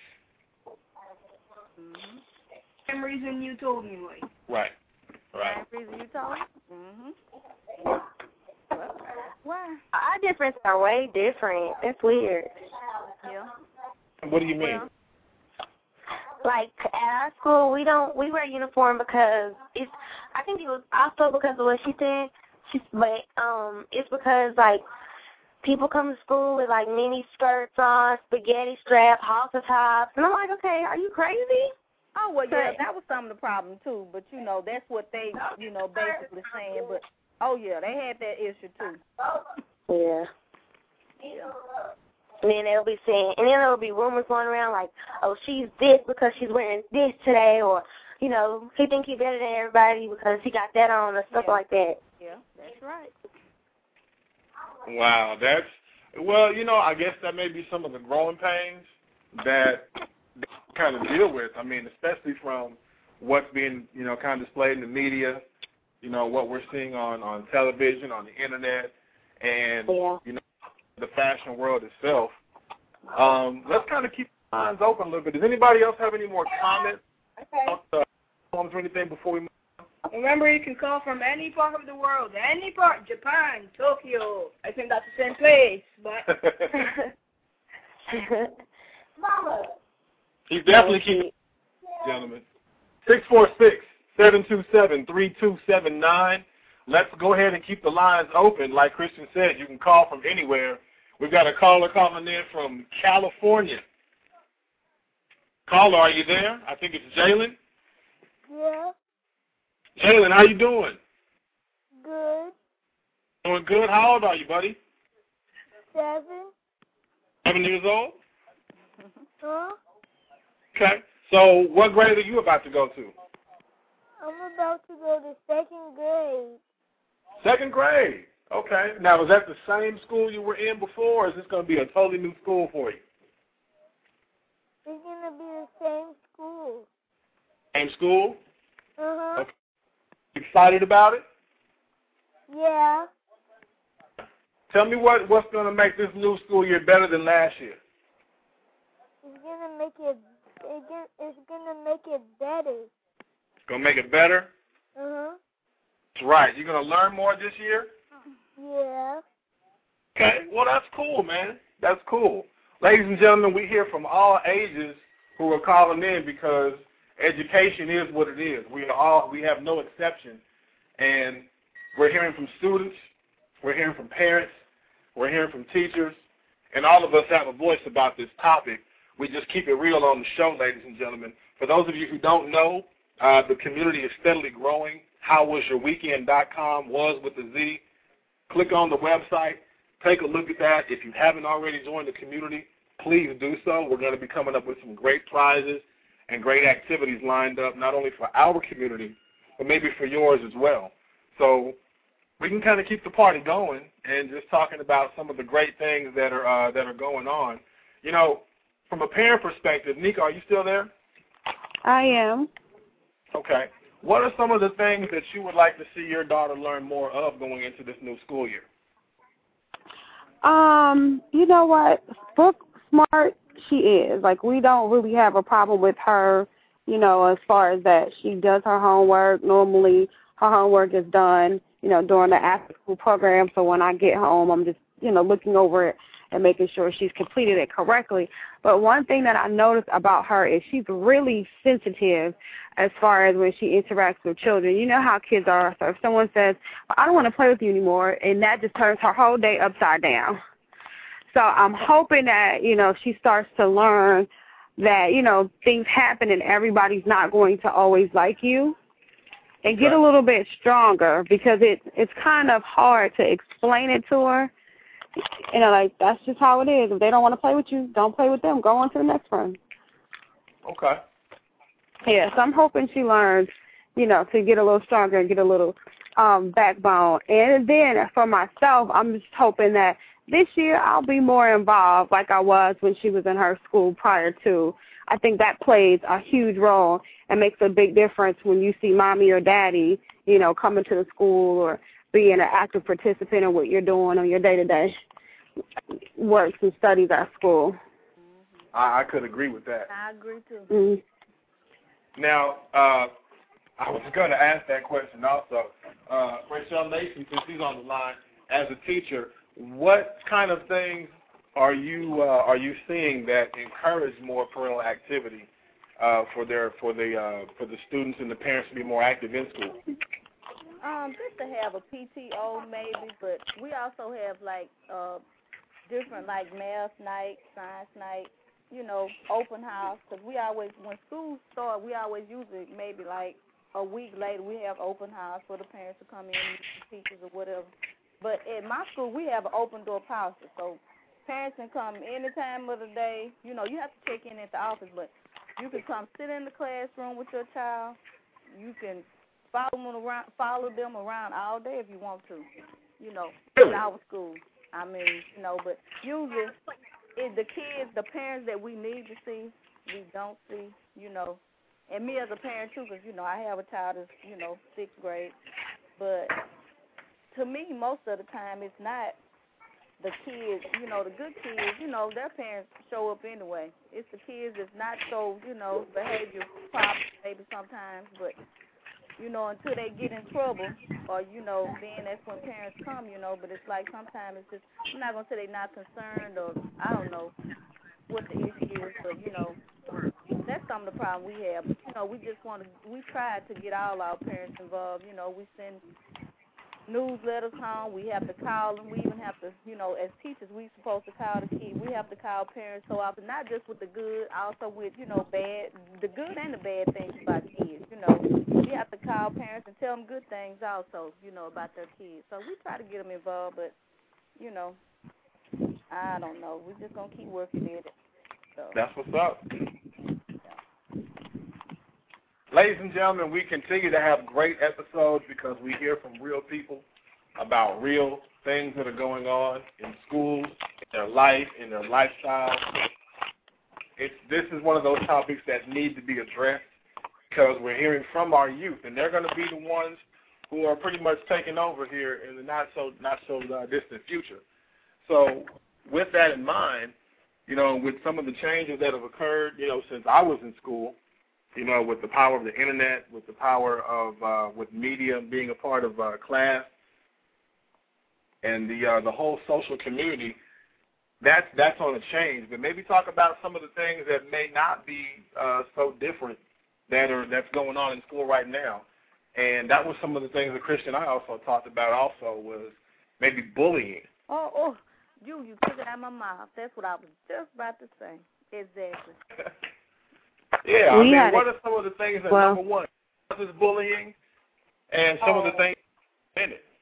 H: Mm-hmm.
E: the same reason you told me, like.
C: Right. Right.
H: Same reason you told me? Mm-hmm. Well, why?
D: Our differences are way different. That's weird.
H: Yeah.
C: What do you mean?
H: Well,
D: Like at our school, we don't we wear uniform because it's. I think it was also because of what she said. She, but um, it's because like people come to school with like mini skirts on, spaghetti strap, halter tops, and I'm like, okay, are you crazy?
H: oh, well, yeah, that was some of the problem, too. But, you know, that's what they, you know, basically saying. But, oh, yeah, they had that issue, too.
D: Yeah.
H: Yeah.
D: And then they'll be saying, and then there'll be rumors going around like, oh, she's this because she's wearing this today, or, you know, he think he better than everybody because he got that on, or stuff
H: Yeah.
D: like that.
H: Yeah, that's right.
C: Wow, that's, well, you know, I guess that may be some of the growing pains that they kind of deal with. I mean, especially from what's being, you know, kind of displayed in the media, you know, what we're seeing on, on television, on the Internet, and,
D: Yeah.
C: you know, the fashion world itself. Um, let's kind of keep the lines open a little bit. Does anybody else have any more comments
E: Okay.
C: about the poems or anything before we move?
E: Remember, you can call from any part of the world, any part, Japan, Tokyo. I think that's the same place, but.
D: Mama.
C: He's definitely keeping, gentlemen. six four six, seven two seven, three two seven nine. Let's go ahead and keep the lines open. Like Christian said, you can call from anywhere. We've got a caller calling in from California. Caller, are you there? I think it's Jalen.
A: Yeah,
C: Jalen, how you doing?
A: good.
C: Doing good. How old are you, buddy?
A: Seven.
C: Seven years old?
A: Huh?
C: Okay. So what grade are you about to go to?
A: I'm about to go to second grade.
C: Second grade. Okay. Now, is that the same school you were in before, or is this going to be a totally new school for you?
A: the same school.
C: Same school?
A: Uh-huh.
C: Okay. Excited about it?
A: Yeah.
C: Tell me what, what's going to make this new school year better than last year.
A: It's gonna make it. it get, it's gonna make it better.
C: It's going to make it better?
A: Uh huh.
C: That's right. You're going to learn more this year?
A: Yeah.
C: Okay. Well, that's cool, man. That's cool. Ladies and gentlemen, we hear from all ages who are calling in because education is what it is. We are all. We have no exception, and we're hearing from students. We're hearing from parents. We're hearing from teachers, and all of us have a voice about this topic. We just keep it real on the show, ladies and gentlemen. For those of you who don't know, uh, the community is steadily growing. how was your weekend dot com, was with a Z. Click on the website. Take a look at that. If you haven't already joined the community, please do so. We're going to be coming up with some great prizes and great activities lined up, not only for our community, but maybe for yours as well. So we can kind of keep the party going and just talking about some of the great things that are uh, that are going on. You know, from a parent perspective, Nika, are you still there?
F: I am.
C: Okay. What are some of the things that you would like to see your daughter learn more of going into this new school year?
F: Um, you know what? Book smart she is. Like, we don't really have a problem with her, you know, as far as that she does her homework. Normally her homework is done, you know, during the after-school program. So when I get home, I'm just, you know, looking over it and making sure she's completed it correctly. But one thing that I noticed about her is she's really sensitive as far as when she interacts with children. You know how kids are. So if someone says, well, I don't want to play with you anymore, and that just turns her whole day upside down. So I'm hoping that, you know, she starts to learn that, you know, things happen and everybody's not going to always like you, and get a little bit stronger, because it, it's kind of hard to explain it to her. You know, like, that's just how it is. If they don't want to play with you, don't play with them. Go on to the next one.
C: Okay.
F: Yeah, so I'm hoping she learns, you know, to get a little stronger and get a little um, backbone. And then for myself, I'm just hoping that this year I'll be more involved like I was when she was in her school prior to. I think that plays a huge role and makes a big difference when you see mommy or daddy, you know, coming to the school or being an active participant in what you're doing on your day-to-day works and studies at school.
C: I, I could agree with that.
H: I agree, too.
F: Mm-hmm.
C: Now, uh, I was going to ask that question also. Uh, Rachel Mason, since she's on the line, as a teacher, what kind of things are you uh, are you seeing that encourage more parental activity uh, for their for the uh, for the students and the parents to be more active in school?
H: Um, just to have a P T O maybe, but we also have like uh, different like math night, science night, you know, open house. Because we always, when school start, we always usually maybe like a week later we have open house for the parents to come in, meet the teachers or whatever. But at my school we have an open door policy, so parents can come any time of the day. You know, you have to check in at the office, but you can come sit in the classroom with your child. You can Follow them around, follow them around all day if you want to, you know, in our school. I mean, you know, but usually it's the kids, the parents that we need to see, we don't see, you know. And me as a parent, too, because, you know, I have a child that's, you know, sixth grade. But to me, most of the time, it's not the kids, you know, the good kids, you know, their parents show up anyway. It's the kids that's not so, you know, behavior problems maybe sometimes, but you know, until they get in trouble, or, you know, then that's when parents come, you know, but it's like sometimes it's just, I'm not going to say they're not concerned, or I don't know what the issue is, but, you know, that's some of the problem we have. You know, we just want to, we try to get all our parents involved. You know, we send newsletters home. We have to call them. We even have to, you know, as teachers, we're supposed to call the kids. We have to call parents so often, not just with the good, also with, you know, bad, the good and the bad things about kids, you know. We have to call parents and tell them good things also, you know, about their kids. So we try to get them involved, but, you know, I don't know. We're just going to keep working at it. So.
C: That's what's up. Ladies and gentlemen, we continue to have great episodes because we hear from real people about real things that are going on in schools, in their life, in their lifestyle. it's this is one of those topics that need to be addressed because we're hearing from our youth, and they're going to be the ones who are pretty much taking over here in the not so not so uh, distant future. So, with that in mind, you know, with some of the changes that have occurred, you know, since I was in school, you know, with the power of the internet, with the power of uh, with media being a part of uh, class, and the uh, the whole social community, that's that's on a change. But maybe talk about some of the things that may not be uh, so different that are that's going on in school right now. And that was some of the things that Christian and I also talked about. Also was maybe bullying.
H: Oh, oh, you you took it out of my mouth. That's what I was just about to say. Exactly.
C: Yeah,
F: we
C: I mean, what
F: a,
C: are some of the things that,
F: well,
C: number one, is bullying, and some
H: oh.
C: of the things in it?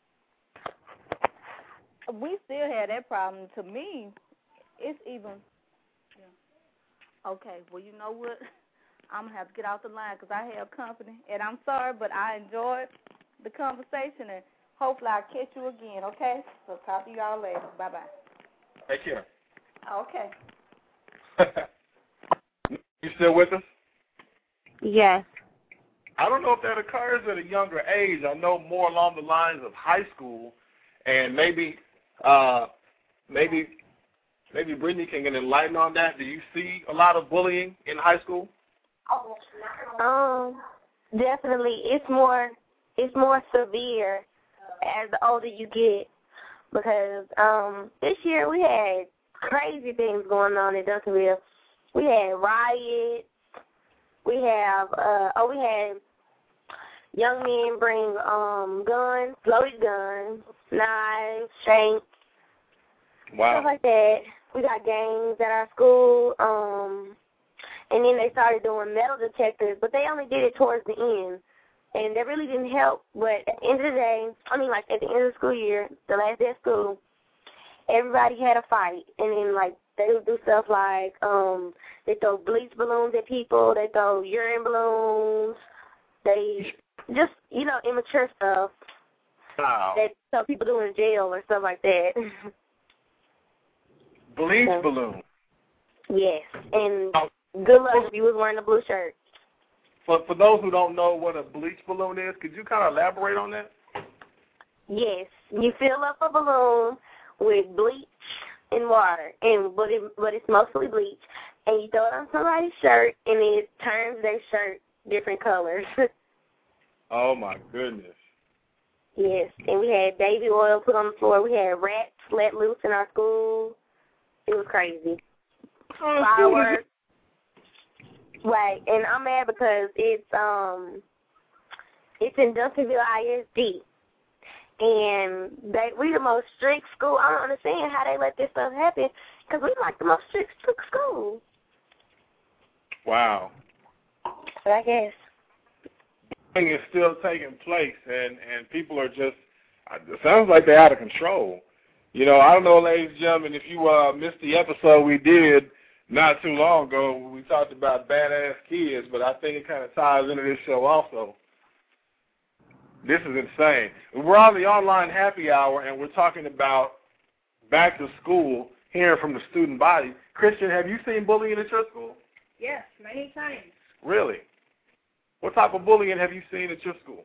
H: We still have that problem. To me, it's even, yeah. Okay, well, you know what? I'm going to have to get off the line because I have company, and I'm sorry, but I enjoyed the conversation, and hopefully I'll catch you again, okay? So talk to y'all later. Bye-bye.
C: Take care.
H: Okay.
C: You still with us?
F: Yes.
C: I don't know if that occurs at a younger age. I know more along the lines of high school, and maybe, uh, maybe, maybe Brittany can get enlightened on that. Do you see a lot of bullying in high school?
D: Um, definitely, it's more, it's more severe as the older you get, because um, this year we had crazy things going on in Duncanville. We had riots. We have, uh, oh, we had young men bring um guns, loaded guns, knives, shanks,
C: Wow.
D: stuff like that. We got gangs at our school. Um. And then they started doing metal detectors, but they only did it towards the end. And that really didn't help. But at the end of the day, I mean, like, at the end of the school year, the last day of school, everybody had a fight. And then, like, they would do stuff like um, they throw bleach balloons at people. They throw urine balloons. They just, you know, immature stuff
C: Wow.
D: that some people do in jail or stuff like that.
C: Bleach
D: so,
C: balloon.
D: Yes. And
C: Oh.
D: good luck if you was wearing a blue shirt.
C: For, for those who don't know what a bleach balloon is, could you kind of elaborate on that?
D: Yes, you fill up a balloon with bleach and water, and but it but it's mostly bleach, and you throw it on somebody's shirt, and it turns their shirt different colors.
C: Oh my goodness.
D: Yes, and we had baby oil put on the floor. We had rats let loose in our school. It was crazy. Fireworks. Right, and I'm mad because it's um it's in Duncanville I S D, and they we the most strict school. I don't understand how they let this stuff happen because we like the most strict, strict school.
C: Wow.
D: But I guess
C: Thing is still taking place, and and people are just. It sounds like they're out of control. You know, I don't know, ladies and gentlemen, if you uh, missed the episode we did not too long ago, we talked about badass kids, but I think it kind of ties into this show also. This is insane. We're on the online happy hour, and we're talking about back to school, hearing from the student body. Christian, have you seen bullying at your school?
E: Yes, many times.
C: Really? What type of bullying have you seen at your school?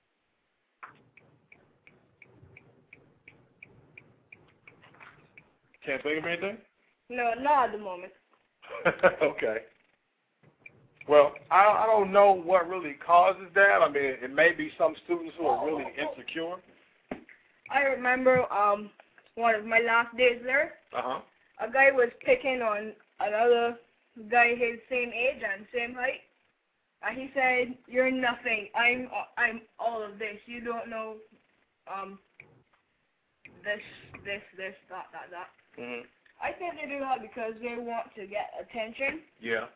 C: Can't think of anything?
E: No, not at the moment.
C: Okay. Well, I, I don't know what really causes that. I mean, it may be some students who are really insecure.
E: I remember um one of my last days there,
C: Uh-huh.
E: a guy was picking on another guy his same age and same height. And he said, "You're nothing. I'm I'm all of this. You don't know um this this this that that that."
C: Mm-hmm.
E: I think they do that because they want to get attention.
C: Yeah.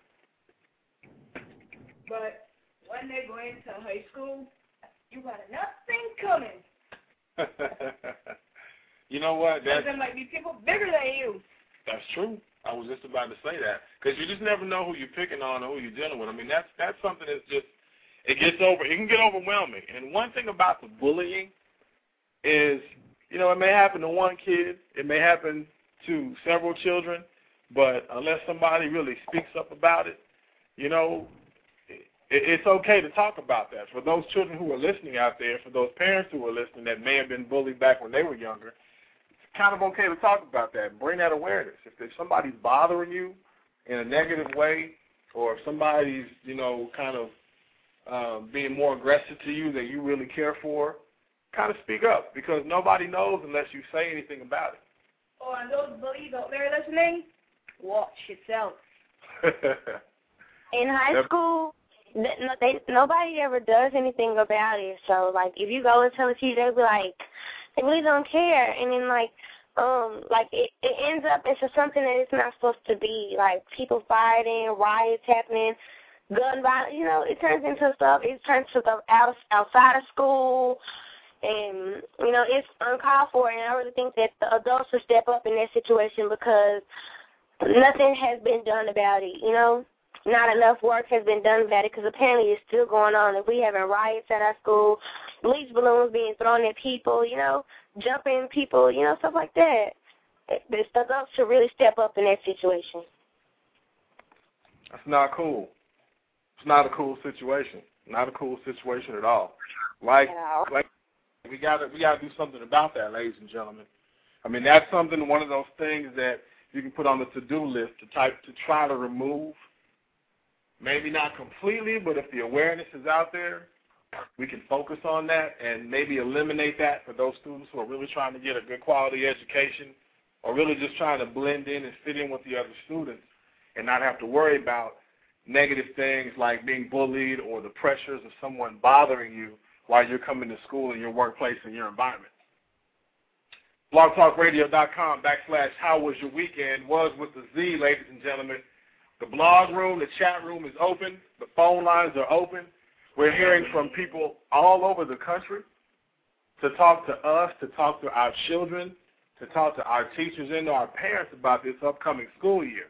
E: But when they go into high school, you got nothing coming.
C: You know what? That's,
E: there might be people bigger than you.
C: that's true. I was just about to say that. Because you just never know who you're picking on or who you're dealing with. I mean, that's that's something that's just, it gets over, it can get overwhelming. And one thing about the bullying is, you know, it may happen to one kid. It may happen to several children. But unless somebody really speaks up about it, you know, it, it's okay to talk about that. For those children who are listening out there, for those parents who are listening that may have been bullied back when they were younger, it's kind of okay to talk about that. Bring that awareness. If there's somebody's bothering you in a negative way, or if somebody's, you know, kind of um, being more aggressive to you than you really care for, kind of speak up, because nobody knows unless you say anything about it.
E: Oh, and those bullies out there listening, watch yourself.
D: In high school, no, they, nobody ever does anything about it. So, like, if you go and tell a teacher, they'll be like, they really don't care. And then, like, um, like it, it ends up into something that it's not supposed to be. Like, people fighting, riots happening, gun violence. You know, it turns into stuff. It turns to stuff out, outside of school. And, you know, it's uncalled for. And I really think that the adults should step up in that situation, because nothing has been done about it, you know. Not enough work has been done about it, because apparently it's still going on. If we having riots at our school, bleach balloons being thrown at people, you know, jumping people, you know, stuff like that. The adults should really step up in that situation.
C: That's not cool. It's not a cool situation. Not a cool situation at all. Like,
D: no.
C: like we gotta we gotta do something about that, ladies and gentlemen. I mean, that's something, one of those things that you can put on the to-do list to type to try to remove. Maybe not completely, but if the awareness is out there, we can focus on that and maybe eliminate that for those students who are really trying to get a good quality education, or really just trying to blend in and fit in with the other students and not have to worry about negative things like being bullied or the pressures of someone bothering you while you're coming to school in your workplace and your environment. blogtalkradio.com backslash how was your weekend was with the Z, ladies and gentlemen. The blog room, the chat room is open. The phone lines are open. We're hearing from people all over the country to talk to us, to talk to our children, to talk to our teachers and to our parents about this upcoming school year.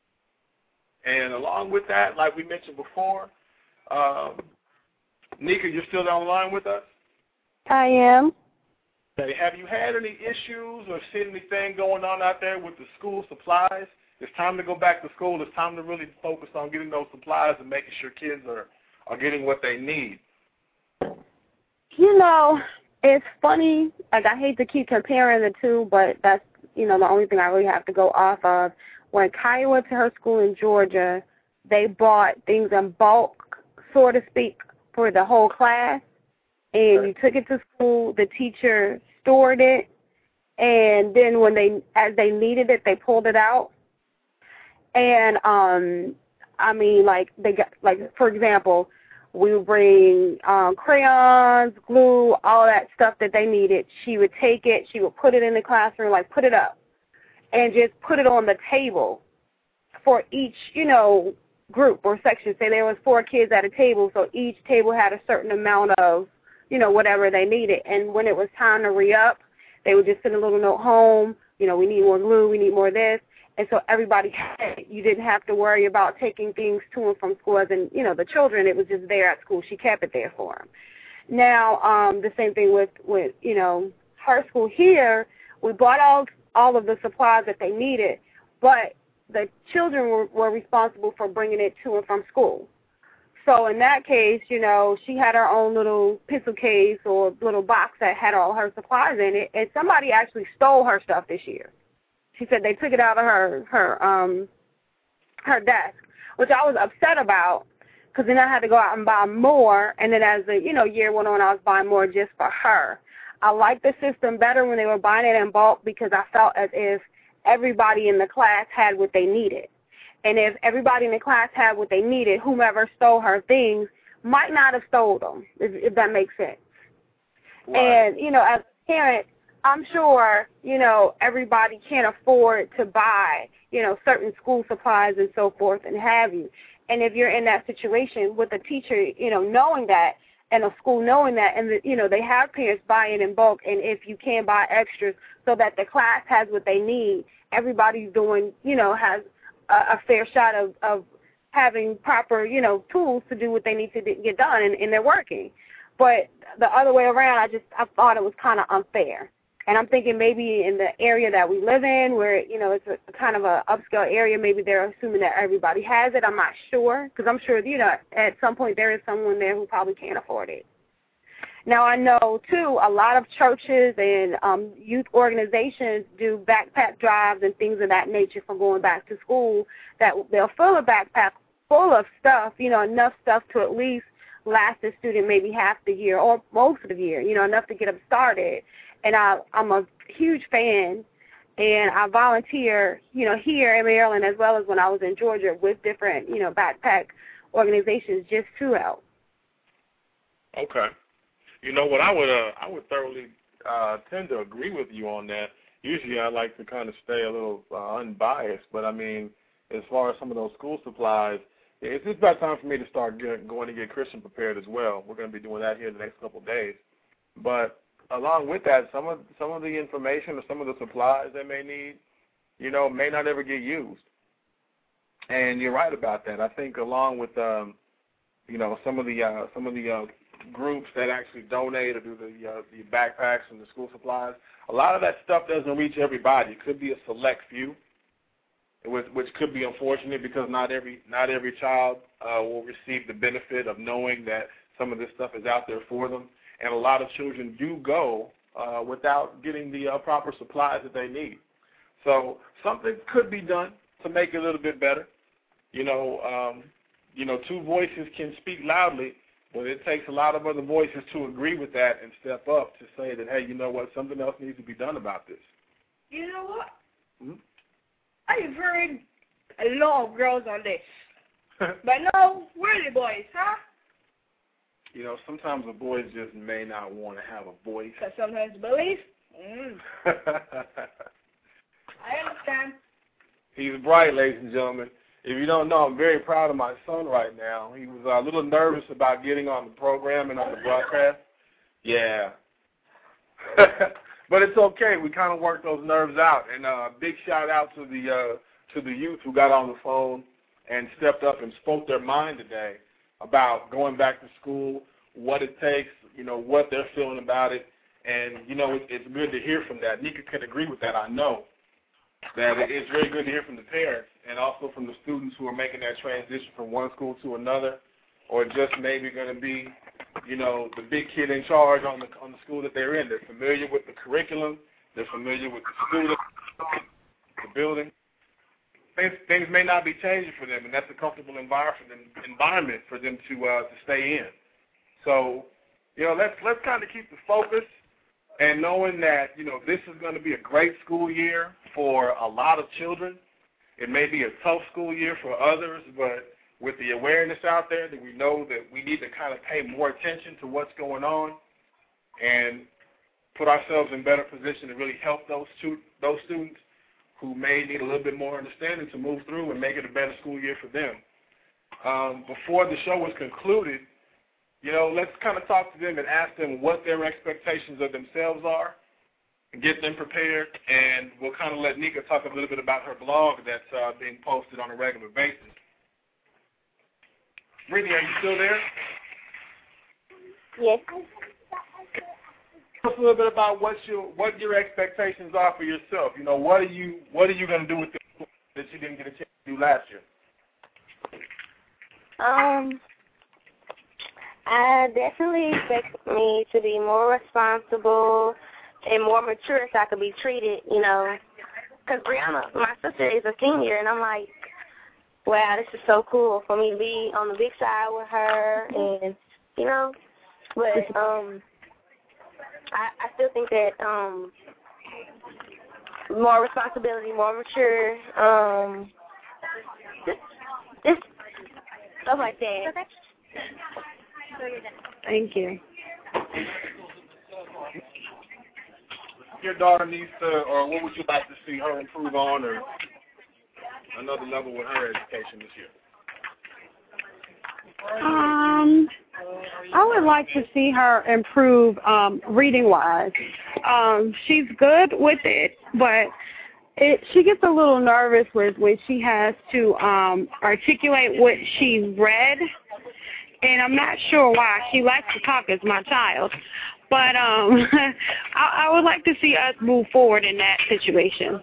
C: And along with that, like we mentioned before, um, Nika, you're still on the line with us?
F: I am.
C: Okay. Have you had any issues or seen anything going on out there with the school supplies? It's time to go back to school. It's time to really focus on getting those supplies and making sure kids are, are getting what they need.
F: You know, it's funny. Like, I hate to keep comparing the two, but that's, you know, the only thing I really have to go off of. When Kaya went to her school in Georgia, they bought things in bulk, so to speak, for the whole class. And you took it to school, the teacher stored it, and then when they, as they needed it, they pulled it out. And, um, I mean, like, they got, like, for example, we would bring um, crayons, glue, all that stuff that they needed. She would take it, she would put it in the classroom, like, put it up, and just put it on the table for each, you know, group or section. Say there was four kids at a table, so each table had a certain amount of, you know, whatever they needed. And when it was time to re-up, they would just send a little note home, you know, we need more glue, we need more of this. And so everybody had it. You didn't have to worry about taking things to and from school. As in, you know, the children, it was just there at school. She kept it there for them. Now, um, the same thing with, with, you know, her school here. We bought all all of the supplies that they needed, but the children were, were responsible for bringing it to and from school. So in that case, you know, she had her own little pencil case or little box that had all her supplies in it, and somebody actually stole her stuff this year. She said they took it out of her her um her desk, which I was upset about, because then I had to go out and buy more. And then as the you know year went on, I was buying more just for her. I liked the system better when they were buying it in bulk, because I felt as if everybody in the class had what they needed. And if everybody in the class had what they needed, whomever stole her things might not have stole them, if, if that makes sense. Right. And you know, as a parent, I'm sure, you know, everybody can't afford to buy, you know, certain school supplies and so forth and have you. And if you're in that situation with a teacher, you know, knowing that, and a school knowing that, and, the, you know, they have parents buying in bulk, and if you can buy extras so that the class has what they need, everybody's doing, you know, has a, a fair shot of, of having proper, you know, tools to do what they need to get done, and, and they're working. But the other way around, I just I thought it was kind of unfair. And I'm thinking maybe in the area that we live in where, you know, it's a, a kind of a upscale area, maybe they're assuming that everybody has it. I'm not sure because I'm sure, you know, at some point there is someone there who probably can't afford it. Now, I know, too, a lot of churches and um, youth organizations do backpack drives and things of that nature for going back to school, that they'll fill a backpack full of stuff, you know, enough stuff to at least last the student maybe half the year or most of the year, you know, enough to get them started. And I, I'm a huge fan, and I volunteer, you know, here in Maryland as well as when I was in Georgia with different, you know, backpack organizations just to help.
C: Okay. You know what, I would uh, I would thoroughly uh, tend to agree with you on that. Usually I like to kind of stay a little uh, unbiased, but I mean, as far as some of those school supplies, it's just about time for me to start get, going to get Christian prepared as well. We're going to be doing that here in the next couple of days. But along with that, some of some of the information or some of the supplies they may need, you know, may not ever get used. And you're right about that. I think along with, um, you know, some of the uh, some of the uh, groups that actually donate or do the uh, the backpacks and the school supplies, a lot of that stuff doesn't reach everybody. It could be a select few, which, which could be unfortunate because not every not every child uh, will receive the benefit of knowing that some of this stuff is out there for them. And a lot of children do go uh, without getting the uh, proper supplies that they need. So something could be done to make it a little bit better. You know, um, you know, two voices can speak loudly, but it takes a lot of other voices to agree with that and step up to say that, hey, you know what, something else needs to be done about this.
E: You know what?
C: Mm-hmm.
E: I've heard a lot of girls on this. But no, we're the boys, huh?
C: You know, sometimes the boys just may not want to have a voice.
E: Because sometimes bullies? Mm. I understand.
C: He's bright, ladies and gentlemen. If you don't know, I'm very proud of my son right now. He was a little nervous about getting on the program and on the broadcast. Yeah. But it's okay. We kind of worked those nerves out. And a uh, big shout out to the uh, to the youth who got on the phone and stepped up and spoke their mind today about going back to school, what it takes, you know, what they're feeling about it. And, you know, it, it's good to hear from that. Nika can agree with that, I know. That it's very good to hear from the parents and also from the students who are making that transition from one school to another, or just maybe going to be, you know, the big kid in charge on the on the school that they're in. They're familiar with the curriculum. They're familiar with the students, the building. Things, things may not be changing for them, and that's a comfortable environment for them, environment for them to uh, to stay in. So, you know, let's let's kind of keep the focus. And knowing that, you know, this is going to be a great school year for a lot of children. It may be a tough school year for others, but with the awareness out there that we know that we need to kind of pay more attention to what's going on and put ourselves in better position to really help those two, those students who may need a little bit more understanding to move through and make it a better school year for them. Um, before the show was concluded, you know, let's kind of talk to them and ask them what their expectations of themselves are and get them prepared. And we'll kind of let Nika talk a little bit about her blog that's uh, being posted on a regular basis. Brittany, are you still there?
D: Yes.
C: Tell us a little bit about what your what your expectations are for yourself. You know, what are you what are you going to do with this that you didn't get a chance to do last year?
D: Um. I definitely expect me to be more responsible and more mature so I could be treated, you know. Because Brianna, my sister, is a senior, and I'm like, wow, this is so cool for me to be on the big side with her, and, you know. But um, I, I still think that um, more responsibility, more mature, um, just, just stuff like that. Okay.
F: Thank you.
C: Your daughter needs to, or what would you like to see her improve on, or another level with her education this year?
F: Um, I would like to see her improve um, reading-wise. Um, she's good with it, but it, she gets a little nervous with when she has to um, articulate what she's read. and I'm not sure why. She likes to talk as my child. But um, I, I would like to see us move forward in that situation.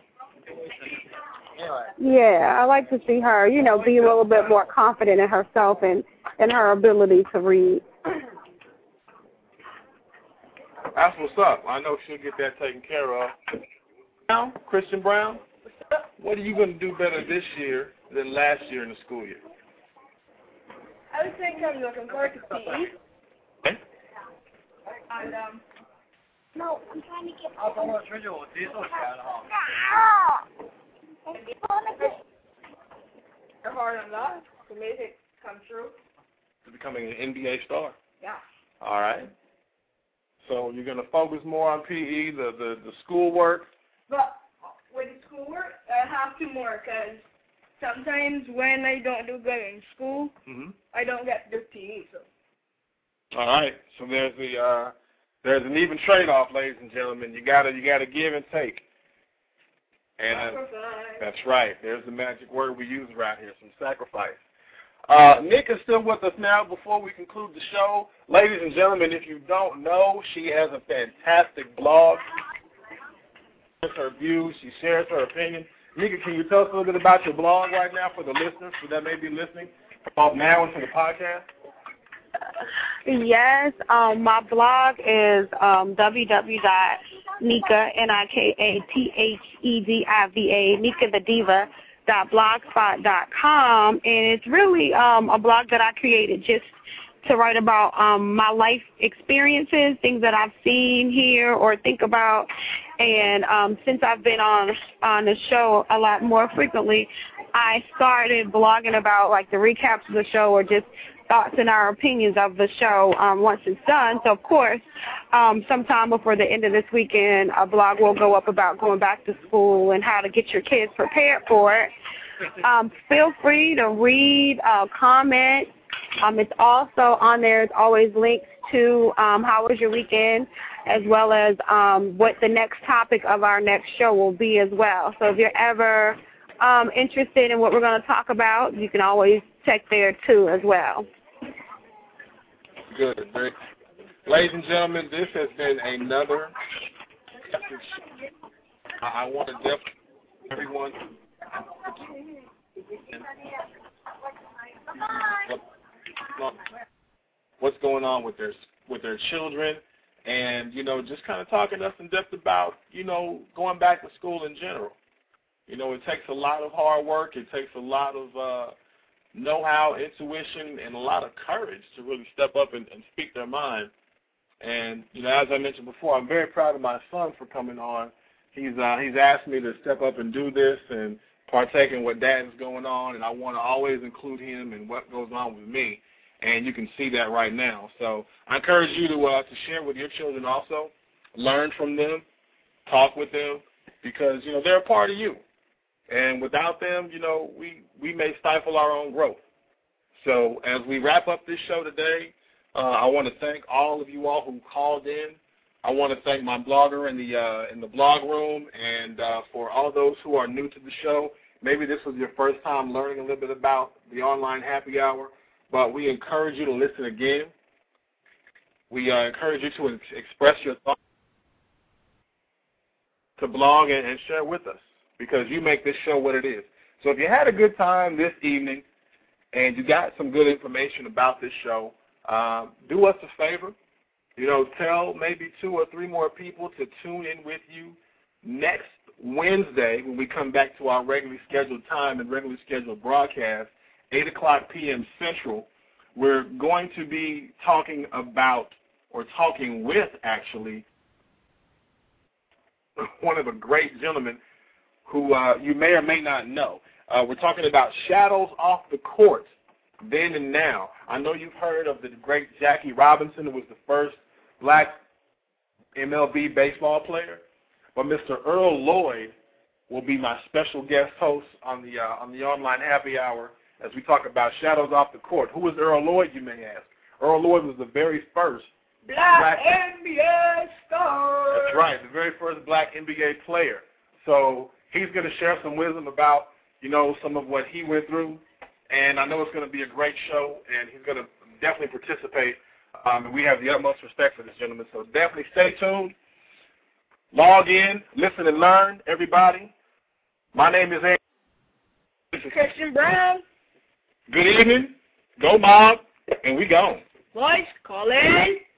I: Yeah, I like to see her, you know, be a little bit more confident in herself and, and her ability to read.
C: That's what's up. I know she'll get that taken care of. Now, Christian Brown, what are you going to do better this year than last year in the school year?
E: I would think I'm looking forward to P E.
C: Okay.
E: And, um,
A: No, I'm trying to get.
E: They're hard on that to make it come true.
C: To becoming an N B A star.
E: Yeah.
C: All right. So you're going to focus more on P E, the, the, the schoolwork.
E: But with the schoolwork, I have to more because sometimes when I don't do good in school,
C: Mm-hmm.
E: I don't get to do P E. So.
C: All right. So there's the uh, there's an even trade-off, ladies and gentlemen. You gotta you gotta give and take. And uh, that's right. There's the magic word we use around here, some sacrifice. Uh, Nick is still with us now before we conclude the show. Ladies and gentlemen, if you don't know, she has a fantastic blog. She shares her views. She shares her opinion. Nika, can you tell us a little bit about your blog right now for the listeners that may be listening both now into the podcast?
F: Yes, um, my blog is um, w w w dot nika, N I K A T H E D I V A, Nika the Diva, dot blogspot dot com, and it's really um, a blog that I created just to write about um, my life experiences, things that I've seen, hear, or think about. And um, since I've been on on the show a lot more frequently, I started blogging about like the recaps of the show or just thoughts and our opinions of the show um, once it's done. So, of course, um, sometime before the end of this weekend, a blog will go up about going back to school and how to get your kids prepared for it. Um, feel free to read, uh, comment. Um, it's also on there. It's always links to um, how was your weekend, as well as um, what the next topic of our next show will be as well. So if you're ever um, interested in what we're going to talk about, you can always check there too as well.
C: Good. Great. Ladies and gentlemen, this has been another episode. I want to definitely everyone what's going on with their with their children, and you know, just kind of talking to us in depth about you know going back to school in general. You know, it takes a lot of hard work. It takes a lot of uh, know-how, intuition, and a lot of courage to really step up and, and speak their mind. And, you know, as I mentioned before, I'm very proud of my son for coming on. He's uh, he's asked me to step up and do this and partake in what Dad is going on, and I want to always include him in what goes on with me. And you can see that right now. So I encourage you to uh, to share with your children also, learn from them, talk with them, because, you know, they're a part of you. And without them, you know, we, we may stifle our own growth. So as we wrap up this show today, uh, I want to thank all of you all who called in. I want to thank my blogger in the uh, in the blog room, and uh, for all those who are new to the show. Maybe this was your first time learning a little bit about the online happy hour, but we encourage you to listen again. We uh, encourage you to ex- express your thoughts, to blog and, and share with us, because you make this show what it is. So if you had a good time this evening and you got some good information about this show, uh, do us a favor. You know, tell maybe two or three more people to tune in with you next Wednesday when we come back to our regularly scheduled time and regularly scheduled broadcast, eight o'clock p.m. Central. We're going to be talking about, or talking with, actually, one of the great gentlemen who uh, you may or may not know. Uh, we're talking about Shadows Off the Court, then and now. I know you've heard of the great Jackie Robinson, who was the first black M L B baseball player, but Mister Earl Lloyd will be my special guest host on the uh, on the online happy hour as we talk about Shadows Off the Court. Who is Earl Lloyd, you may ask? Earl Lloyd was the very first
E: Black,
C: black
E: N B A star.
C: That's right, the very first black N B A player. So he's going to share some wisdom about, you know, some of what he went through, and I know it's going to be a great show, and he's going to definitely participate. Um, and we have the utmost respect for this gentleman. So definitely stay tuned. Log in, listen and learn, everybody. My name is Andrew.
E: Christian Brown.
C: Good evening. Go Mob. And we gone.
E: Boys, call in.